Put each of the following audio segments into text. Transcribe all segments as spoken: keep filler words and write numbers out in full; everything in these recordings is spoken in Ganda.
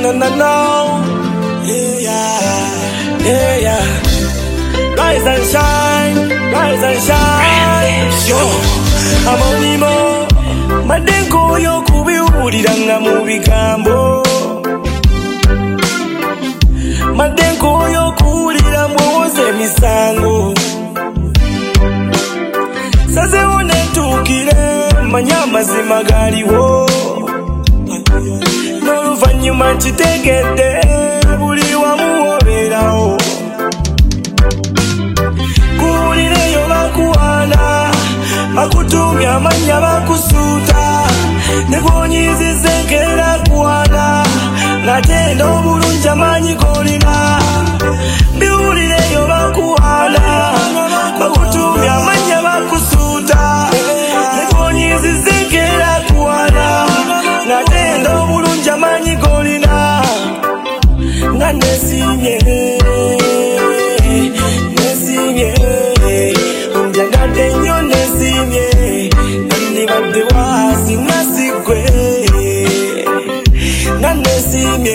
No, no, no. Yeah, yeah, yeah. Rise and shine, rise and shine. Yo, I'm only more. Madengo yo kubiwulira nga mu bigambo. Madengo yo kuwulira mwoze emisango. Sazewo netuukire manya amazima galiwo. N'oluvannyuma nkitegedde buli wamu wobeerawo. Kuwulireyo bakuwaana, bakutumya amannya bakusuuta, ne bw'onyiizizza enkeera kuwaana, ng'ate n'obulungi amaanyi g'olina. Biwulireyo bakuwaana, bakutumya amannya bakusuuta, ne bw'onyiizizza enkeera kuwaana, ng'ate n'obulungi amaanyi g'olina. Nga neesiimye, neesiimye, onjagadde nnyo neesiimye, nandibadde waasi nga si ggwe. Nga neesiimye,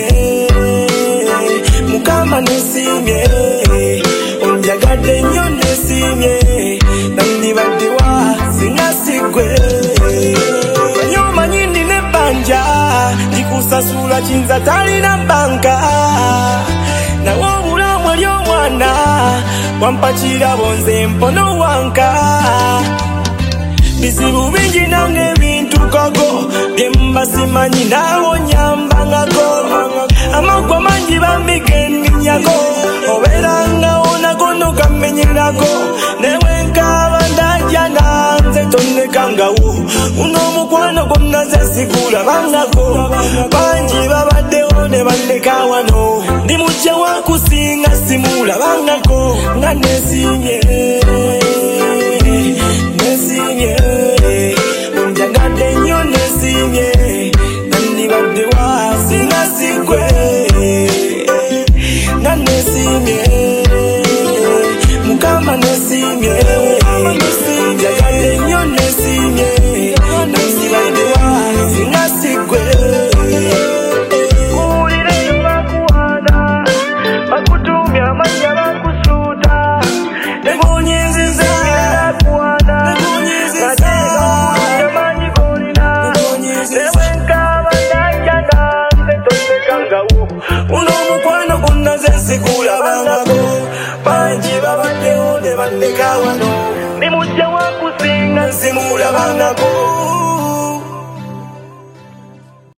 Mukama neesiimye, onjagadde nnyo neesiimye, nandibadde waasi nga si ggwe. Nnyo omanyi nina ebbanja likusasula kiyinza talina bbanka, nawe obulamu eri omwana wampa kirabo nze mpono wanka. Bizibu bingi nange ebintu kago bye mba simanyi naawe onyambangako. Amagwa mangi bambigennyako, obeerangawo nago nogamenyerako. Newe nkaaba ndajja nanze tonnekangawo, guno omukwano gwonna nze sigulabangako. Bangi babaddewo ne banneka wano, ndi mujja wakusinga simulabangako. Nga neesiimye, neesiimye, onjagadde nnyo neesiimye, nandibadde waasi nga si ggwe. Nga neesiimye, Mukama neesiimye, onjagadde nnyo neesiimye, nandibadde waasi nga si ggwe. Kuwulireyo bakuwaana, bakutumya amannya bakusuuta, ne bw'onyiizizza enkeera kuwaana, ng'ate n'obulungi amaanyi g'olina. Newe nkaaba ndajja nanze tonnekangawo, guno omukwano gwonna nze sigulabangako. Bangi babaddewo ne banneka wano, ndi mujja wakusinga simulabangako.